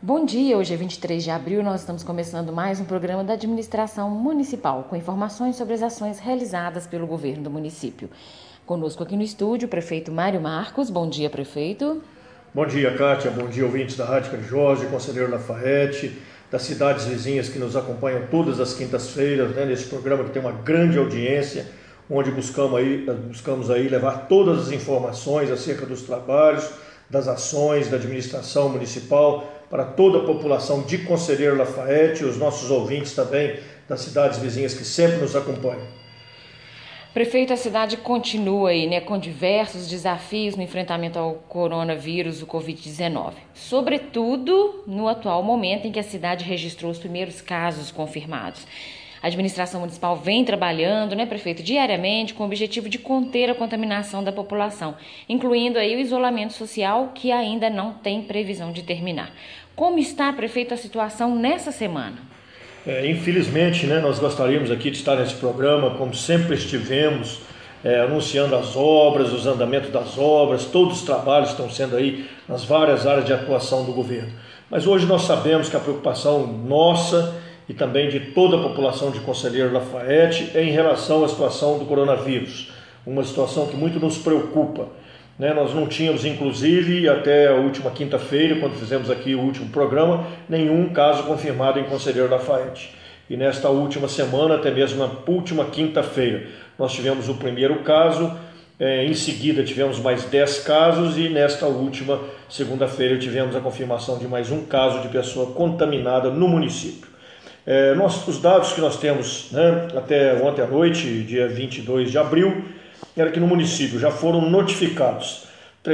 Bom dia, hoje é 23 de abril, nós estamos começando mais um programa da administração municipal, com informações sobre as ações realizadas pelo governo do município. Conosco aqui no estúdio o prefeito Mário Marcos. Bom dia, prefeito. Bom dia, Kátia. Bom dia, ouvintes da Rádio Carijós, conselheiro Lafayette, das cidades vizinhas que nos acompanham todas as quintas-feiras, nesse programa que tem uma grande audiência, onde buscamos aí levar todas as informações acerca dos trabalhos, das ações da administração municipal para toda a população de Conselheiro Lafayette e os nossos ouvintes também das cidades vizinhas que sempre nos acompanham. Prefeito, a cidade continua aí, com diversos desafios no enfrentamento ao coronavírus, o Covid-19. Sobretudo no atual momento em que a cidade registrou os primeiros casos confirmados. A administração municipal vem trabalhando, prefeito, diariamente com o objetivo de conter a contaminação da população, incluindo aí o isolamento social, que ainda não tem previsão de terminar. Como está, prefeito, a situação nessa semana? Infelizmente, nós gostaríamos aqui de estar nesse programa, como sempre estivemos, anunciando as obras, os andamentos das obras, todos os trabalhos estão sendo aí nas várias áreas de atuação do governo. Mas hoje nós sabemos que a preocupação nossa e também de toda a população de Conselheiro Lafayette é em relação à situação do coronavírus, uma situação que muito nos preocupa. Nós não tínhamos, inclusive, até a última quinta-feira, quando fizemos aqui o último programa, nenhum caso confirmado em Conselheiro Lafayette. E nesta última semana, até mesmo na última quinta-feira, nós tivemos o primeiro caso, em seguida tivemos mais 10 casos e nesta última segunda-feira tivemos a confirmação de mais um caso de pessoa contaminada no município. Os dados que nós temos até ontem à noite, dia 22 de abril, era que no município já foram notificados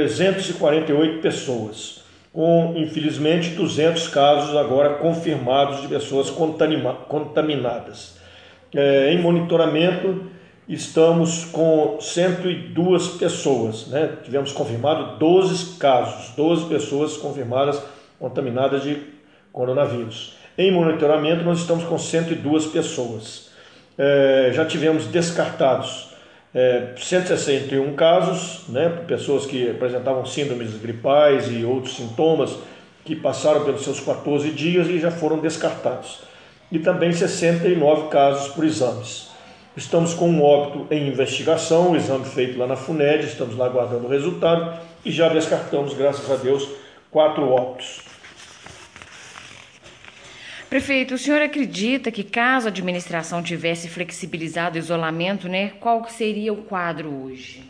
348 pessoas, com, infelizmente, 200 casos agora confirmados de pessoas contaminadas. Em monitoramento, estamos com 102 pessoas, tivemos confirmado 12 casos, 12 pessoas confirmadas contaminadas de coronavírus. Em monitoramento, nós estamos com 102 pessoas. Já tivemos descartados 161 casos, pessoas que apresentavam síndromes gripais e outros sintomas que passaram pelos seus 14 dias e já foram descartados. E também 69 casos por exames. Estamos com um óbito em investigação, o exame feito lá na FUNED, estamos lá aguardando o resultado e já descartamos, graças a Deus, 4 óbitos. Prefeito, o senhor acredita que caso a administração tivesse flexibilizado o isolamento, qual seria o quadro hoje?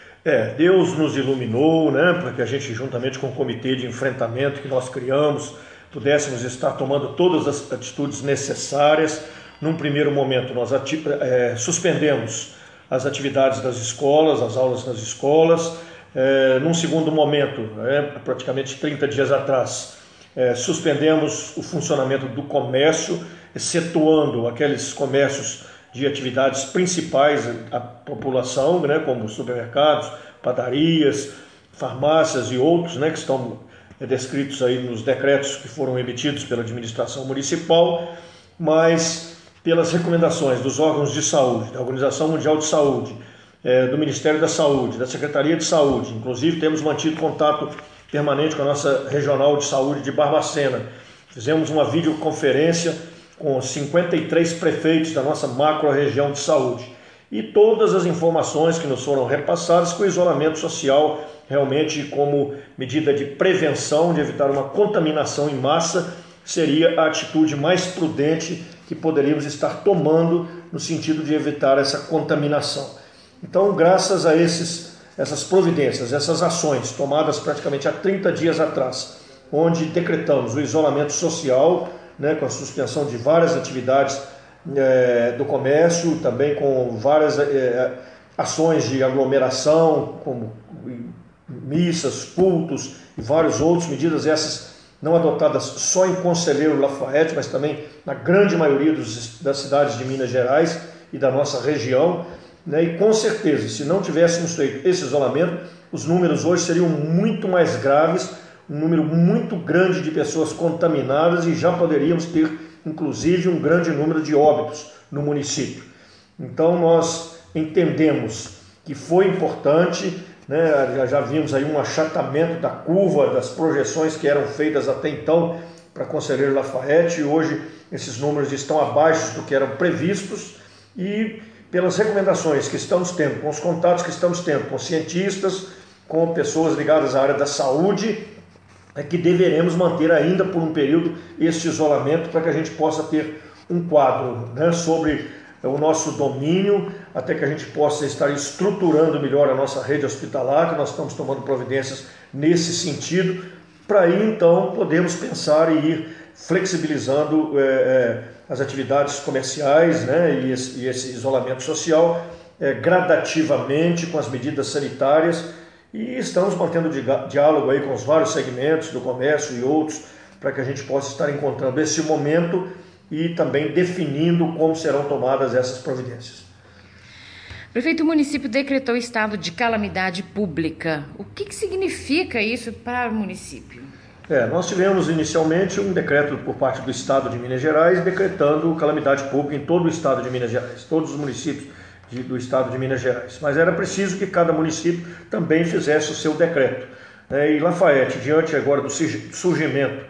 Deus nos iluminou, para que a gente, juntamente com o comitê de enfrentamento que nós criamos, pudéssemos estar tomando todas as atitudes necessárias. Num primeiro momento, nós suspendemos as atividades das escolas, as aulas nas escolas. Num segundo momento, praticamente 30 dias atrás, suspendemos o funcionamento do comércio, excetuando aqueles comércios de atividades principais à população, como supermercados, padarias, farmácias e outros, que estão descritos aí nos decretos que foram emitidos pela administração municipal, mas pelas recomendações dos órgãos de saúde, da Organização Mundial de Saúde, do Ministério da Saúde, da Secretaria de Saúde, inclusive temos mantido contato permanente com a nossa Regional de Saúde de Barbacena. Fizemos uma videoconferência com 53 prefeitos da nossa macro-região de saúde. E todas as informações que nos foram repassadas com o isolamento social, realmente como medida de prevenção, de evitar uma contaminação em massa, seria a atitude mais prudente que poderíamos estar tomando no sentido de evitar essa contaminação. Então, graças a essas providências, essas ações tomadas praticamente há 30 dias atrás, onde decretamos o isolamento social, com a suspensão de várias atividades do comércio, também com várias ações de aglomeração, como missas, cultos e várias outras medidas, essas não adotadas só em Conselheiro Lafayette, mas também na grande maioria das cidades de Minas Gerais e da nossa região. E com certeza, se não tivéssemos feito esse isolamento, os números hoje seriam muito mais graves, um número muito grande de pessoas contaminadas e já poderíamos ter, inclusive, um grande número de óbitos no município. Então, nós entendemos que foi importante, já vimos aí um achatamento da curva, das projeções que eram feitas até então para Conselheiro Lafayette, e hoje esses números estão abaixo do que eram previstos, e pelas recomendações que estamos tendo, com os contatos que estamos tendo com cientistas, com pessoas ligadas à área da saúde, é que deveremos manter ainda por um período este isolamento para que a gente possa ter um quadro, né, sobre o nosso domínio, até que a gente possa estar estruturando melhor a nossa rede hospitalar, que nós estamos tomando providências nesse sentido, para aí então podemos pensar em ir flexibilizando as atividades comerciais, né, e esse isolamento social gradativamente com as medidas sanitárias, e estamos mantendo diálogo aí com os vários segmentos do comércio e outros, para que a gente possa estar encontrando esse momento e também definindo como serão tomadas essas providências. Prefeito, o município decretou estado de calamidade pública. O que significa isso para o município? Nós tivemos inicialmente um decreto por parte do Estado de Minas Gerais decretando calamidade pública em todo o Estado de Minas Gerais, todos os municípios do Estado de Minas Gerais. Mas era preciso que cada município também fizesse o seu decreto. E Lafayette, diante agora do surgimento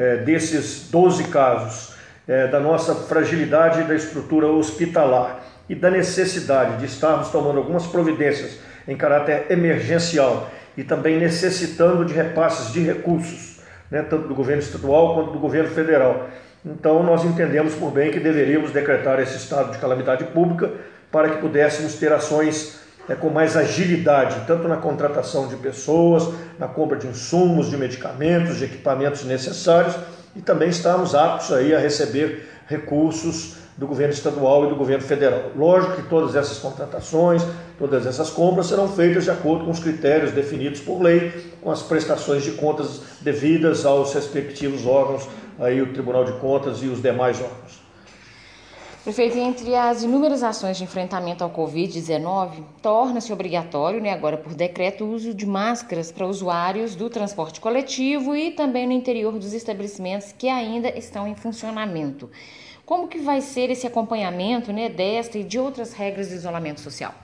desses 12 casos, da nossa fragilidade da estrutura hospitalar e da necessidade de estarmos tomando algumas providências em caráter emergencial e também necessitando de repasses de recursos, né, tanto do governo estadual quanto do governo federal. Então nós entendemos por bem que deveríamos decretar esse estado de calamidade pública para que pudéssemos ter ações com mais agilidade, tanto na contratação de pessoas, na compra de insumos, de medicamentos, de equipamentos necessários, e também estamos aptos aí a receber recursos do governo estadual e do governo federal. Lógico que todas essas contratações, todas essas compras serão feitas de acordo com os critérios definidos por lei, com as prestações de contas devidas aos respectivos órgãos, aí o Tribunal de Contas e os demais órgãos. Prefeito, entre as inúmeras ações de enfrentamento ao Covid-19, torna-se obrigatório, agora por decreto, o uso de máscaras para usuários do transporte coletivo e também no interior dos estabelecimentos que ainda estão em funcionamento. Como que vai ser esse acompanhamento, desta e de outras regras de isolamento social?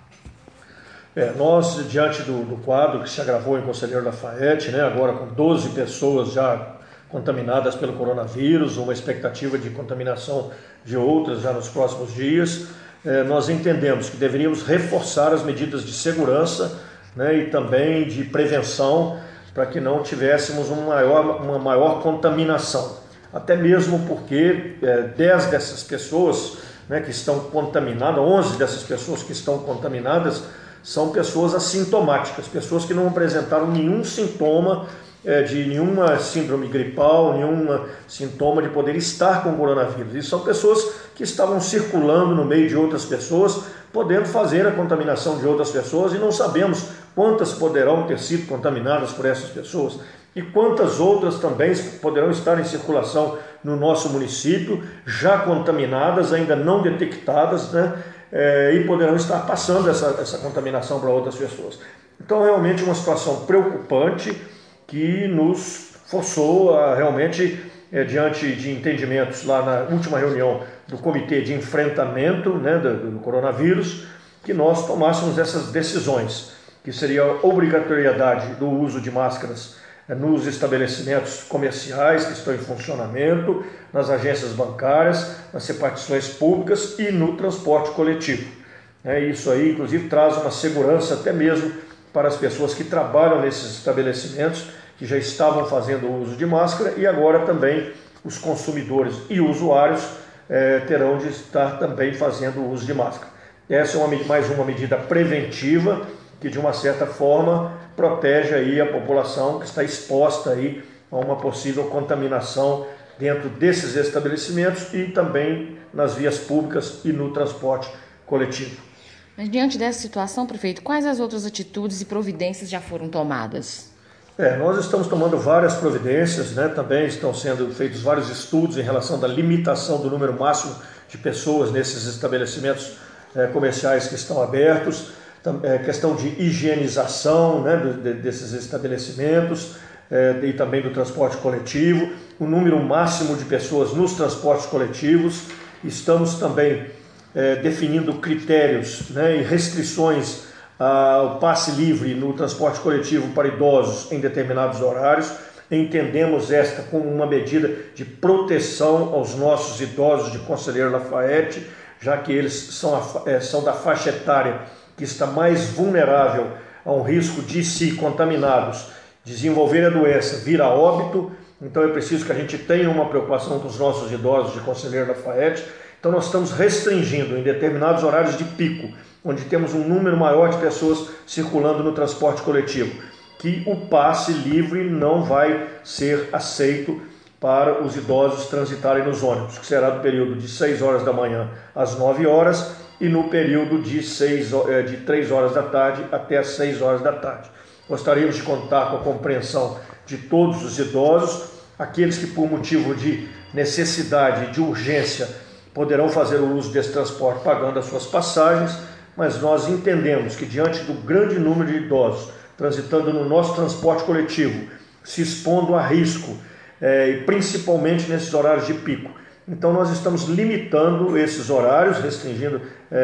Nós, diante do quadro que se agravou em Conselheiro Lafayette, agora com 12 pessoas já contaminadas pelo coronavírus, uma expectativa de contaminação de outras já nos próximos dias, nós entendemos que deveríamos reforçar as medidas de segurança, e também de prevenção para que não tivéssemos uma maior contaminação. Até mesmo porque 10 dessas pessoas que estão contaminadas, 11 dessas pessoas que estão contaminadas são pessoas assintomáticas, pessoas que não apresentaram nenhum sintoma de nenhuma síndrome gripal, nenhum sintoma de poder estar com o coronavírus. E são pessoas que estavam circulando no meio de outras pessoas, podendo fazer a contaminação de outras pessoas, e não sabemos quantas poderão ter sido contaminadas por essas pessoas e quantas outras também poderão estar em circulação no nosso município, já contaminadas, ainda não detectadas, e poderão estar passando essa contaminação para outras pessoas. Então, realmente uma situação preocupante, que nos forçou a realmente, diante de entendimentos lá na última reunião do Comitê de Enfrentamento do coronavírus, que nós tomássemos essas decisões, que seria a obrigatoriedade do uso de máscaras nos estabelecimentos comerciais que estão em funcionamento, nas agências bancárias, nas repartições públicas e no transporte coletivo. Isso aí, inclusive, traz uma segurança até mesmo para as pessoas que trabalham nesses estabelecimentos, que já estavam fazendo uso de máscara, e agora também os consumidores e usuários terão de estar também fazendo uso de máscara. Essa é mais uma medida preventiva que, de uma certa forma, protege aí a população que está exposta aí a uma possível contaminação dentro desses estabelecimentos e também nas vias públicas e no transporte coletivo. Mas diante dessa situação, prefeito, quais as outras atitudes e providências já foram tomadas? Nós estamos tomando várias providências, também estão sendo feitos vários estudos em relação da limitação do número máximo de pessoas nesses estabelecimentos comerciais que estão abertos, questão de higienização desses estabelecimentos e também do transporte coletivo, o número máximo de pessoas nos transportes coletivos. Estamos também definindo critérios e restrições ao passe livre no transporte coletivo para idosos em determinados horários. entendemos esta como uma medida de proteção aos nossos idosos de Conselheiro Lafaiete, já que eles são da faixa etária que está mais vulnerável a um risco de, se contaminados, desenvolver a doença, vir a óbito. Então é preciso que a gente tenha uma preocupação com os nossos idosos de Conselheiro Lafaiete. Então nós estamos restringindo em determinados horários de pico, onde temos um número maior de pessoas circulando no transporte coletivo, que o passe livre não vai ser aceito para os idosos transitarem nos ônibus, que será do período de 6 horas da manhã às 9 horas e no período de 3 horas da tarde até as 6 horas da tarde. Gostaríamos de contar com a compreensão de todos os idosos, aqueles que por motivo de necessidade, de urgência, poderão fazer o uso desse transporte pagando as suas passagens, mas nós entendemos que diante do grande número de idosos transitando no nosso transporte coletivo, se expondo a risco, e principalmente nesses horários de pico. Então nós estamos limitando esses horários, restringindo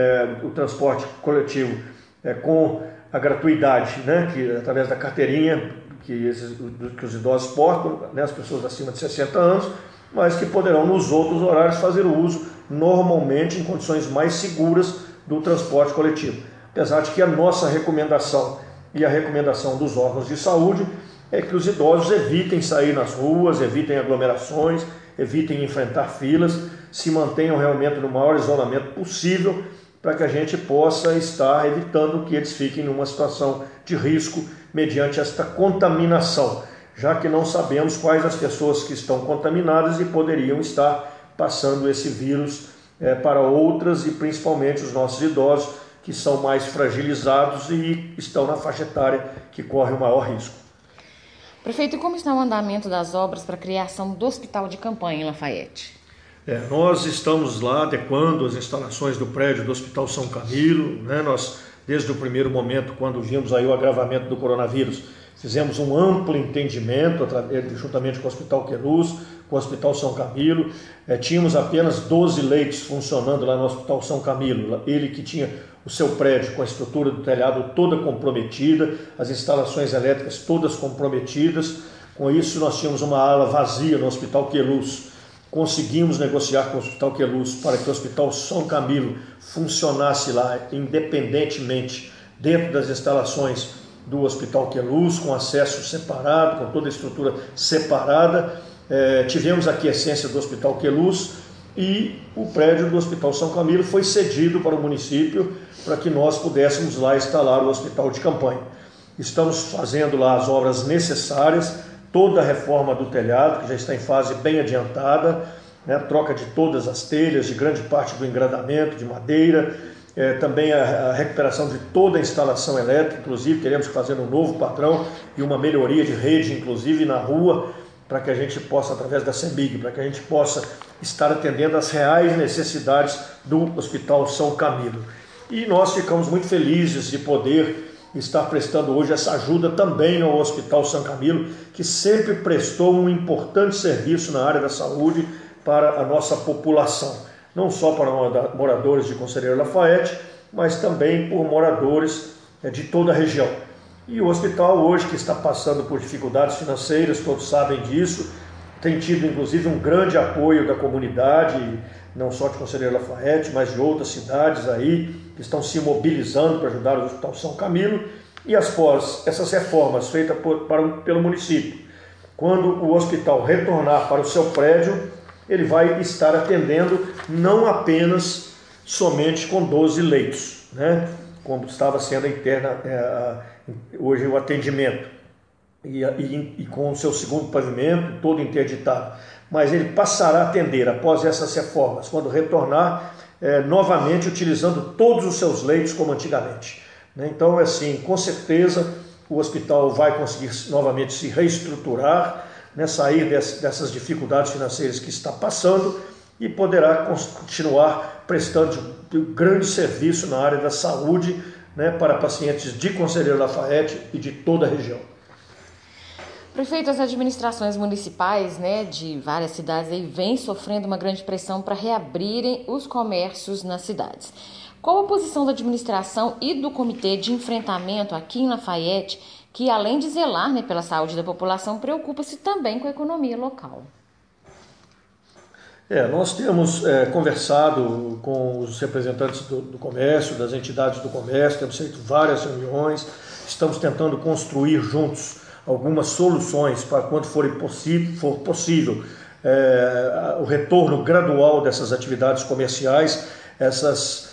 o transporte coletivo com a gratuidade, né, que através da carteirinha que os idosos portam, né, as pessoas acima de 60 anos, mas que poderão nos outros horários fazer o uso normalmente em condições mais seguras do transporte coletivo. Apesar de que a nossa recomendação e a recomendação dos órgãos de saúde é que os idosos evitem sair nas ruas, evitem aglomerações, evitem enfrentar filas, se mantenham realmente no maior isolamento possível para que a gente possa estar evitando que eles fiquem numa situação de risco mediante esta contaminação, já que não sabemos quais as pessoas que estão contaminadas e poderiam estar passando esse vírus para outras e principalmente os nossos idosos que são mais fragilizados e estão na faixa etária que corre o maior risco. Prefeito, e como está o andamento das obras para a criação do hospital de campanha em Lafaiete? Nós estamos lá adequando as instalações do prédio do Hospital São Camilo, né? Nós, desde o primeiro momento, quando vimos aí o agravamento do coronavírus, fizemos um amplo entendimento, juntamente com o Hospital Queluz, com o Hospital São Camilo. Tínhamos apenas 12 leitos funcionando lá no Hospital São Camilo, ele que tinha o seu prédio com a estrutura do telhado toda comprometida, as instalações elétricas todas comprometidas. Com isso, nós tínhamos uma ala vazia no Hospital Queluz. Conseguimos negociar com o Hospital Queluz para que o Hospital São Camilo funcionasse lá independentemente dentro das instalações do Hospital Queluz, com acesso separado, com toda a estrutura separada. Tivemos a aquiescência do Hospital Queluz e o prédio do Hospital São Camilo foi cedido para o município para que nós pudéssemos lá instalar o hospital de campanha. Estamos fazendo lá as obras necessárias, toda a reforma do telhado, que já está em fase bem adiantada, né, troca de todas as telhas, de grande parte do engradamento, de madeira, também a recuperação de toda a instalação elétrica, inclusive teremos que fazer um novo padrão e uma melhoria de rede, inclusive na rua, para que a gente possa, através da CEMIG, para que a gente possa estar atendendo às reais necessidades do Hospital São Camilo. E nós ficamos muito felizes de poder estar prestando hoje essa ajuda também ao Hospital São Camilo, que sempre prestou um importante serviço na área da saúde para a nossa população, não só para moradores de Conselheiro Lafaiete, mas também por moradores de toda a região. E o hospital hoje, que está passando por dificuldades financeiras, todos sabem disso, tem tido inclusive um grande apoio da comunidade, não só de Conselheiro Lafaiete, mas de outras cidades aí, que estão se mobilizando para ajudar o Hospital São Camilo. E após essas reformas feitas pelo município, quando o hospital retornar para o seu prédio, ele vai estar atendendo não apenas somente com 12 leitos, né, como estava sendo hoje o atendimento, e com o seu segundo pavimento todo interditado, mas ele passará a atender após essas reformas, quando retornar, novamente utilizando todos os seus leitos como antigamente. Então, assim, com certeza o hospital vai conseguir novamente se reestruturar, né, sair dessas dificuldades financeiras que está passando e poderá continuar prestando grande serviço na área da saúde, né, para pacientes de Conselheiro Lafaiete e de toda a região. Prefeito, as administrações municipais, né, de várias cidades aí vêm sofrendo uma grande pressão para reabrirem os comércios nas cidades. Qual a posição da administração e do comitê de enfrentamento aqui em Lafaiete que além de zelar, né, pela saúde da população, preocupa-se também com a economia local. Nós temos conversado com os representantes do comércio, das entidades do comércio, temos feito várias reuniões, estamos tentando construir juntos algumas soluções para quando for possível o retorno gradual dessas atividades comerciais, essas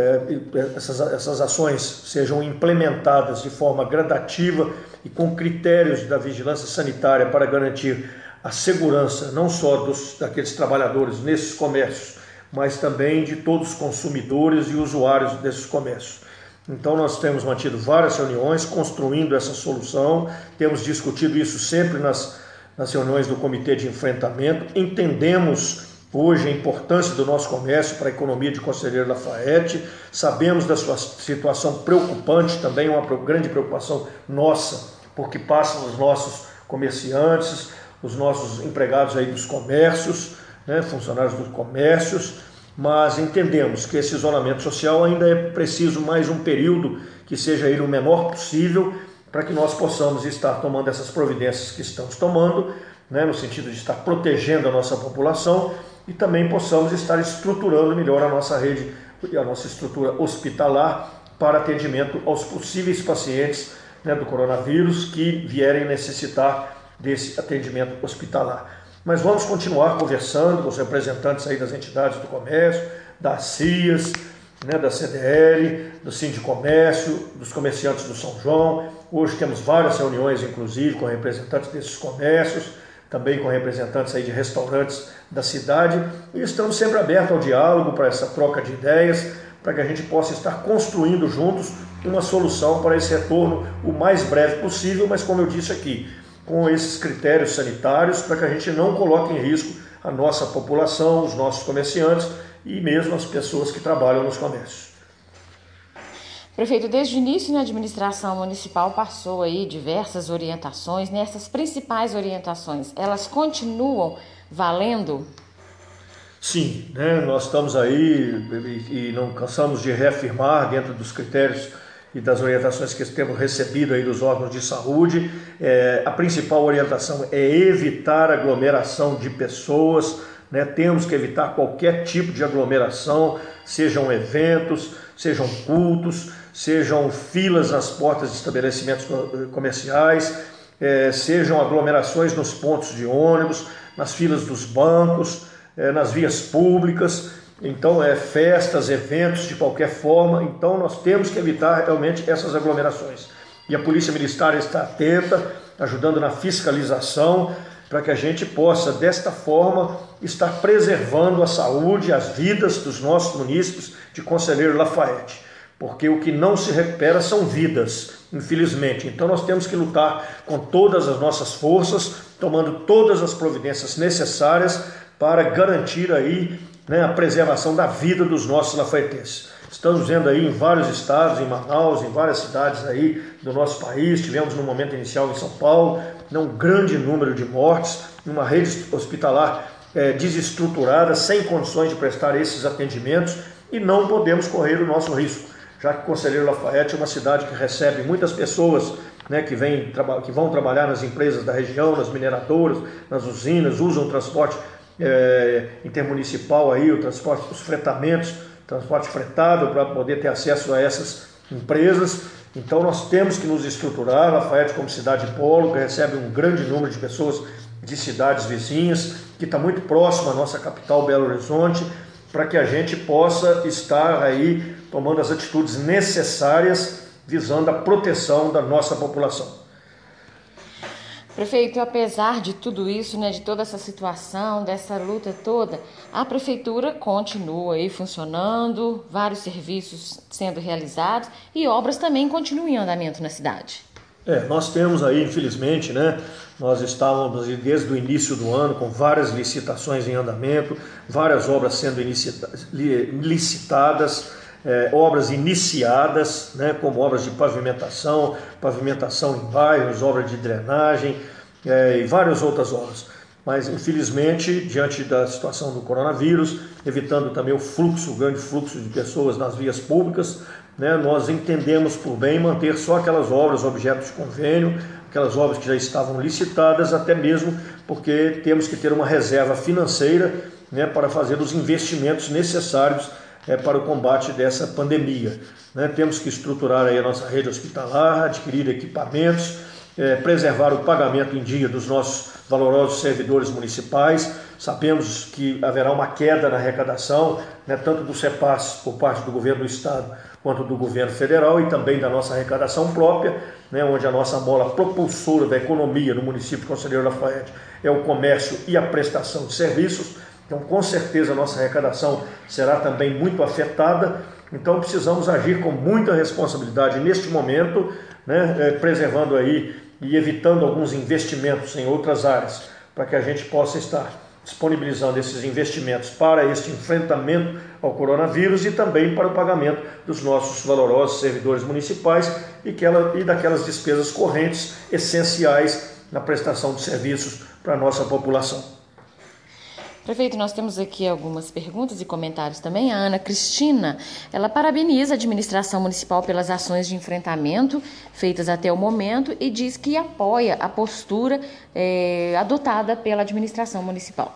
ações sejam implementadas de forma gradativa e com critérios da vigilância sanitária para garantir a segurança não só daqueles trabalhadores nesses comércios, mas também de todos os consumidores e usuários desses comércios. Então nós temos mantido várias reuniões construindo essa solução, temos discutido isso sempre nas reuniões do Comitê de Enfrentamento, entendemos hoje a importância do nosso comércio para a economia de Conselheiro Lafaiete, sabemos da sua situação preocupante, também uma grande preocupação nossa, porque passam os nossos comerciantes, os nossos empregados aí dos comércios, né, funcionários dos comércios, mas entendemos que esse isolamento social ainda é preciso mais um período que seja ele o menor possível para que nós possamos estar tomando essas providências que estamos tomando, né, no sentido de estar protegendo a nossa população e também possamos estar estruturando melhor a nossa rede e a nossa estrutura hospitalar para atendimento aos possíveis pacientes, né, do coronavírus que vierem necessitar desse atendimento hospitalar. Mas vamos continuar conversando com os representantes aí das entidades do comércio, das CIAs, né, da CDL, do Sindicomércio, dos comerciantes do São João. Hoje temos várias reuniões, inclusive, com representantes desses comércios, também com representantes aí de restaurantes da cidade, e estamos sempre abertos ao diálogo para essa troca de ideias, para que a gente possa estar construindo juntos uma solução para esse retorno o mais breve possível, mas como eu disse aqui, com esses critérios sanitários, para que a gente não coloque em risco a nossa população, os nossos comerciantes e mesmo as pessoas que trabalham nos comércios. Prefeito, desde o início, a administração municipal passou aí diversas orientações. Nessas principais orientações, elas continuam valendo? Sim, né? Nós estamos aí e não cansamos de reafirmar dentro dos critérios e das orientações que temos recebido aí dos órgãos de saúde. A principal orientação é evitar aglomeração de pessoas, né? Temos que evitar qualquer tipo de aglomeração, sejam eventos, sejam cultos, sejam filas nas portas de estabelecimentos comerciais, sejam aglomerações nos pontos de ônibus, nas filas dos bancos, nas vias públicas. Então, festas, eventos de qualquer forma. Então, nós temos que evitar realmente essas aglomerações. E a Polícia Militar está atenta, ajudando na fiscalização, para que a gente possa, desta forma, estar preservando a saúde, as vidas dos nossos munícipes de Conselheiro Lafaiete. Porque o que não se recupera são vidas, infelizmente. Então, nós temos que lutar com todas as nossas forças, tomando todas as providências necessárias para garantir aí, né, a preservação da vida dos nossos lafaietenses. Estamos vendo aí em vários estados, em Manaus, em várias cidades aí do nosso país, tivemos no momento inicial em São Paulo, um grande número de mortes, uma rede hospitalar desestruturada, sem condições de prestar esses atendimentos, e não podemos correr o nosso risco, já que Conselheiro Lafaiete é uma cidade que recebe muitas pessoas, né, que vão trabalhar nas empresas da região, nas mineradoras, nas usinas, usam o transporte intermunicipal aí, os fretamentos, transporte fretado para poder ter acesso a essas empresas. Então nós temos que nos estruturar. Lafaiete como cidade polo, que recebe um grande número de pessoas de cidades vizinhas, que está muito próximo à nossa capital Belo Horizonte, para que a gente possa estar aí tomando as atitudes necessárias visando a proteção da nossa população. Prefeito, apesar de tudo isso, né, de toda essa situação, dessa luta toda, a prefeitura continua aí funcionando, vários serviços sendo realizados e obras também continuam em andamento na cidade. Nós temos aí, infelizmente, né, nós estávamos desde o início do ano com várias licitações em andamento, várias obras sendo licitadas, obras iniciadas, né, como obras de pavimentação em bairros, obras de drenagem e várias outras obras. mas infelizmente, diante da situação do coronavírus, evitando também o grande fluxo de pessoas nas vias públicas, né, nós entendemos por bem manter só aquelas obras objeto de convênio, aquelas obras que já estavam licitadas, até mesmo porque temos que ter uma reserva financeira, né, para fazer os investimentos necessários para o combate dessa pandemia. Né? Temos que estruturar aí a nossa rede hospitalar, adquirir equipamentos, preservar o pagamento em dia dos nossos valorosos servidores municipais. Sabemos que haverá uma queda na arrecadação, né, tanto do CEPAS por parte do governo do estado quanto do governo federal e também da nossa arrecadação própria, né, onde a nossa mola propulsora da economia no município de Conselheiro Lafaiete é o comércio e a prestação de serviços. Então, com certeza, a nossa arrecadação será também muito afetada. Então, precisamos agir com muita responsabilidade neste momento, né, preservando aí e evitando alguns investimentos em outras áreas, para que a gente possa estar disponibilizando esses investimentos para este enfrentamento ao coronavírus e também para o pagamento dos nossos valorosos servidores municipais e daquelas despesas correntes essenciais na prestação de serviços para a nossa população. Prefeito, nós temos aqui algumas perguntas e comentários também. A Ana Cristina, ela parabeniza a administração municipal pelas ações de enfrentamento feitas até o momento e diz que apoia a postura adotada pela administração municipal.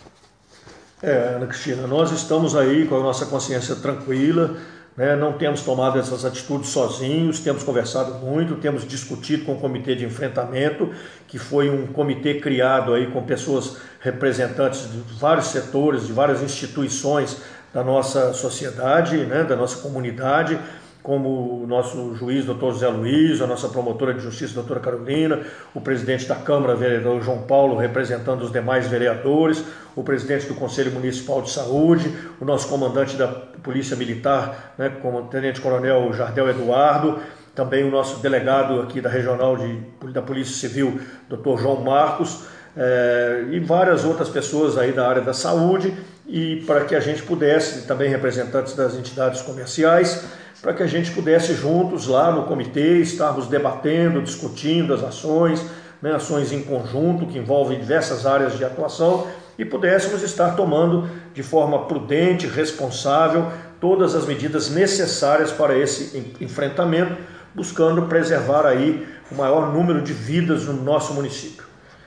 Ana Cristina, nós estamos aí com a nossa consciência tranquila, né? Não temos tomado essas atitudes sozinhos, temos conversado muito, temos discutido com o Comitê de Enfrentamento, que foi um comitê criado aí com pessoas representantes de vários setores, de várias instituições da nossa sociedade, né? Da nossa comunidade, como o nosso juiz, doutor Zé Luiz, a nossa promotora de justiça, doutora Carolina, o presidente da Câmara, vereador João Paulo, representando os demais vereadores, o presidente do Conselho Municipal de Saúde, o nosso comandante da Polícia Militar, né, como o tenente-coronel Jardel Eduardo, também o nosso delegado aqui da Regional da Polícia Civil, doutor João Marcos, e várias outras pessoas aí da área da saúde, e para que a gente pudesse, também representantes das entidades comerciais, para que a gente pudesse juntos lá no comitê estarmos debatendo, discutindo as ações, né, ações em conjunto que envolvem diversas áreas de atuação e pudéssemos estar tomando de forma prudente, responsável, todas as medidas necessárias para esse enfrentamento, buscando preservar aí o maior número de vidas no nosso município.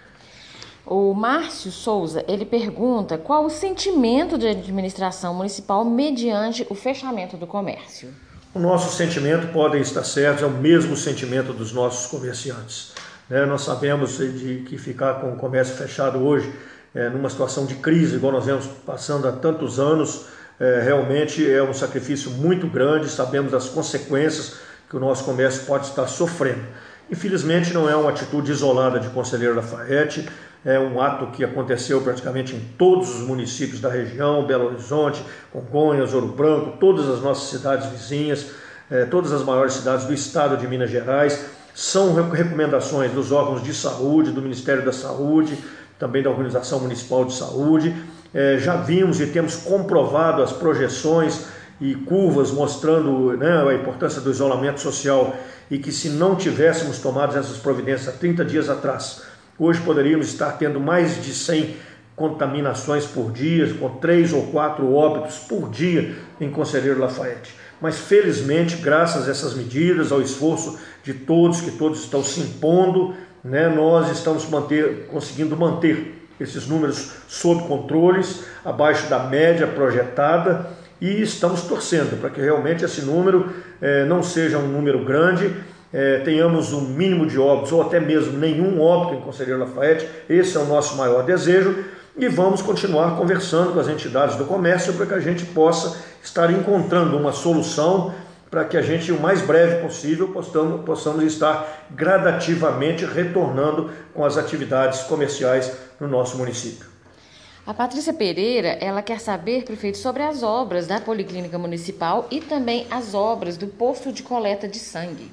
O Márcio Souza, ele pergunta qual o sentimento da administração municipal mediante o fechamento do comércio. O nosso sentimento, podem estar certos, é o mesmo sentimento dos nossos comerciantes. Nós sabemos que ficar com o comércio fechado hoje, numa situação de crise, igual nós vemos passando há tantos anos, realmente é um sacrifício muito grande, sabemos das consequências que o nosso comércio pode estar sofrendo. Infelizmente não é uma atitude isolada de Conselheiro Lafaiete, é um ato que aconteceu praticamente em todos os municípios da região, Belo Horizonte, Congonhas, Ouro Branco, todas as nossas cidades vizinhas, todas as maiores cidades do estado de Minas Gerais. São recomendações dos órgãos de saúde, do Ministério da Saúde, também da Organização Municipal de Saúde. Já vimos e temos comprovado as projeções e curvas mostrando, né, a importância do isolamento social e que se não tivéssemos tomado essas providências há 30 dias atrás, hoje poderíamos estar tendo mais de 100 contaminações por dia, com 3 ou 4 óbitos por dia em Conselheiro Lafaiete. Mas felizmente, graças a essas medidas, ao esforço de todos, que todos estão se impondo, né, nós estamos conseguindo manter esses números sob controles, abaixo da média projetada, e estamos torcendo para que realmente esse número não seja um número grande, tenhamos um mínimo de óbitos ou até mesmo nenhum óbito em Conselheiro Lafaiete. Esse é o nosso maior desejo e vamos continuar conversando com as entidades do comércio para que a gente possa estar encontrando uma solução para que a gente, o mais breve possível, possamos estar gradativamente retornando com as atividades comerciais no nosso município. A Patrícia Pereira, ela quer saber, prefeito, sobre as obras da Policlínica Municipal e também as obras do posto de coleta de sangue.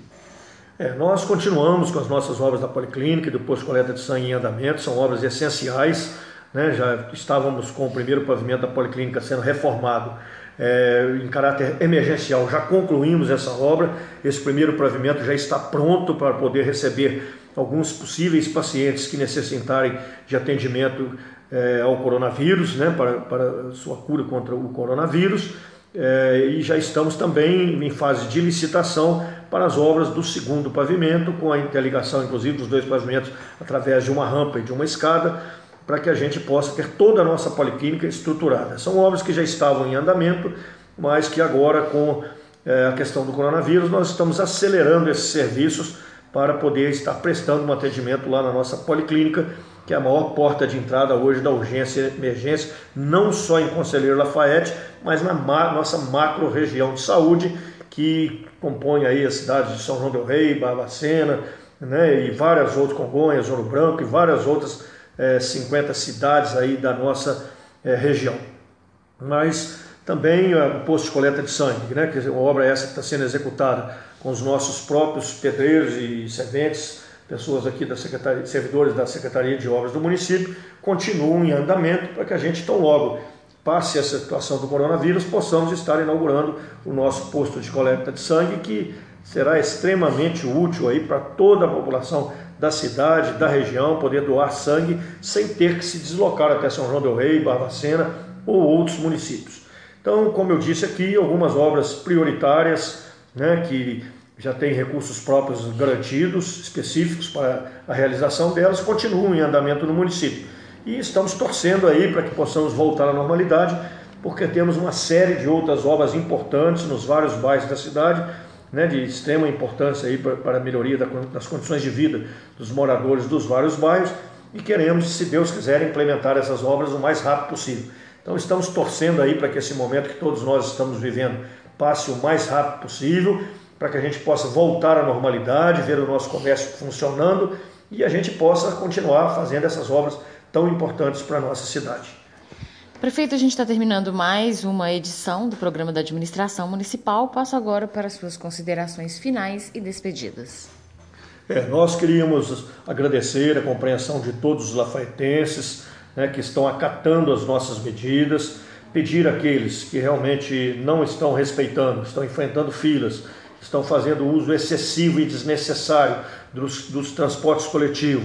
Nós continuamos com as nossas obras da Policlínica e do posto de coleta de sangue em andamento, são obras essenciais, né? Já estávamos com o primeiro pavimento da Policlínica sendo reformado em caráter emergencial, já concluímos essa obra, esse primeiro pavimento já está pronto para poder receber alguns possíveis pacientes que necessitarem de atendimento ao coronavírus, né, para sua cura contra o coronavírus, e já estamos também em fase de licitação para as obras do segundo pavimento, com a interligação inclusive dos dois pavimentos através de uma rampa e de uma escada, para que a gente possa ter toda a nossa policlínica estruturada. São obras que já estavam em andamento, mas que agora com a questão do coronavírus nós estamos acelerando esses serviços para poder estar prestando um atendimento lá na nossa policlínica, que é a maior porta de entrada hoje da urgência e emergência, não só em Conselheiro Lafayette, mas na nossa macro-região de saúde, que compõe aí as cidades de São João del Rei, Barbacena, né, e várias outras, Congonhas, Ouro Branco e várias outras 50 cidades aí da nossa região. Mas também o posto de coleta de sangue, né, que é uma obra essa que está sendo executada com os nossos próprios pedreiros e serventes, pessoas aqui da Secretaria, servidores da Secretaria de Obras do município, continuam em andamento para que a gente tão logo passe essa situação do coronavírus, possamos estar inaugurando o nosso posto de coleta de sangue, que será extremamente útil aí para toda a população da cidade, da região, poder doar sangue sem ter que se deslocar até São João del Rei, Barbacena ou outros municípios. Então, como eu disse aqui, algumas obras prioritárias, né, que já têm recursos próprios garantidos, específicos para a realização delas, continuam em andamento no município. E estamos torcendo aí para que possamos voltar à normalidade, porque temos uma série de outras obras importantes nos vários bairros da cidade, né, de extrema importância aí para a melhoria das condições de vida dos moradores dos vários bairros, e queremos, se Deus quiser, implementar essas obras o mais rápido possível. Então estamos torcendo aí para que esse momento que todos nós estamos vivendo passe o mais rápido possível, para que a gente possa voltar à normalidade, ver o nosso comércio funcionando e a gente possa continuar fazendo essas obras tão importantes para a nossa cidade. Prefeito, a gente está terminando mais uma edição do programa da Administração Municipal. Passo agora para as suas considerações finais e despedidas. Nós queríamos agradecer a compreensão de todos os lafaetenses, né, que estão acatando as nossas medidas, pedir àqueles que realmente não estão respeitando, estão enfrentando filas, estão fazendo uso excessivo e desnecessário dos transportes coletivos,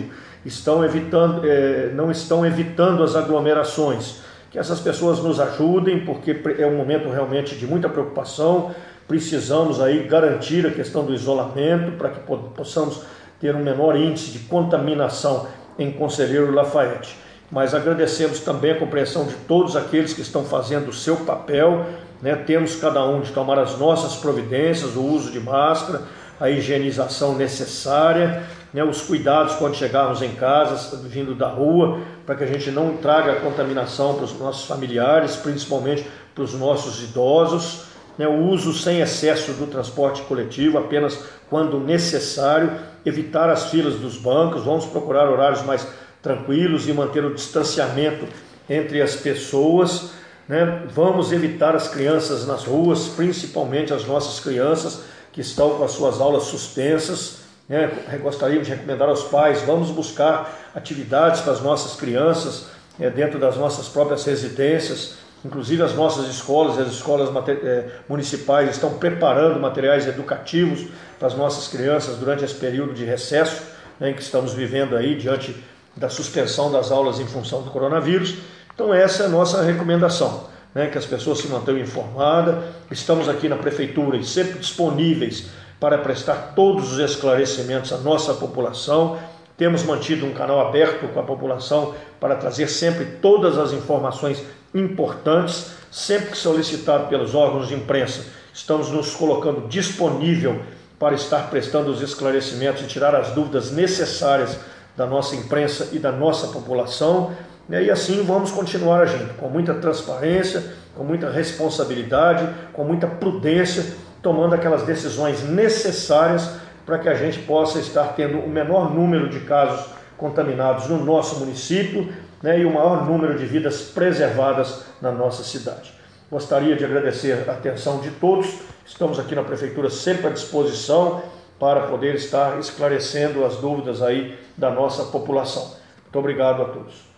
não estão evitando as aglomerações, que essas pessoas nos ajudem, porque é um momento realmente de muita preocupação. Precisamos aí garantir a questão do isolamento para que possamos ter um menor índice de contaminação em Conselheiro Lafayette. Mas agradecemos também a compreensão de todos aqueles que estão fazendo o seu papel, né? Temos cada um de tomar as nossas providências, o uso de máscara, a higienização necessária, né? Os cuidados quando chegarmos em casa, vindo da rua, para que a gente não traga a contaminação para os nossos familiares, principalmente para os nossos idosos, né? O uso sem excesso do transporte coletivo, apenas quando necessário, evitar as filas dos bancos, vamos procurar horários mais tranquilos e manter o distanciamento entre as pessoas, né? Vamos evitar as crianças nas ruas, principalmente as nossas crianças que estão com as suas aulas suspensas, né? Gostaríamos de recomendar aos pais, vamos buscar atividades para as nossas crianças dentro das nossas próprias residências, inclusive as nossas escolas, as escolas municipais estão preparando materiais educativos para as nossas crianças durante esse período de recesso, né, em que estamos vivendo aí diante da suspensão das aulas em função do coronavírus. Então essa é a nossa recomendação, né, que as pessoas se mantenham informadas. Estamos aqui na Prefeitura e sempre disponíveis para prestar todos os esclarecimentos à nossa população. Temos mantido um canal aberto com a população para trazer sempre todas as informações importantes, sempre que solicitado pelos órgãos de imprensa. Estamos nos colocando disponível para estar prestando os esclarecimentos e tirar as dúvidas necessárias da nossa imprensa e da nossa população, e assim vamos continuar agindo com muita transparência, com muita responsabilidade, com muita prudência, tomando aquelas decisões necessárias para que a gente possa estar tendo o menor número de casos contaminados no nosso município, né, e o maior número de vidas preservadas na nossa cidade. Gostaria de agradecer a atenção de todos, estamos aqui na Prefeitura sempre à disposição para poder estar esclarecendo as dúvidas aí da nossa população. Muito obrigado a todos.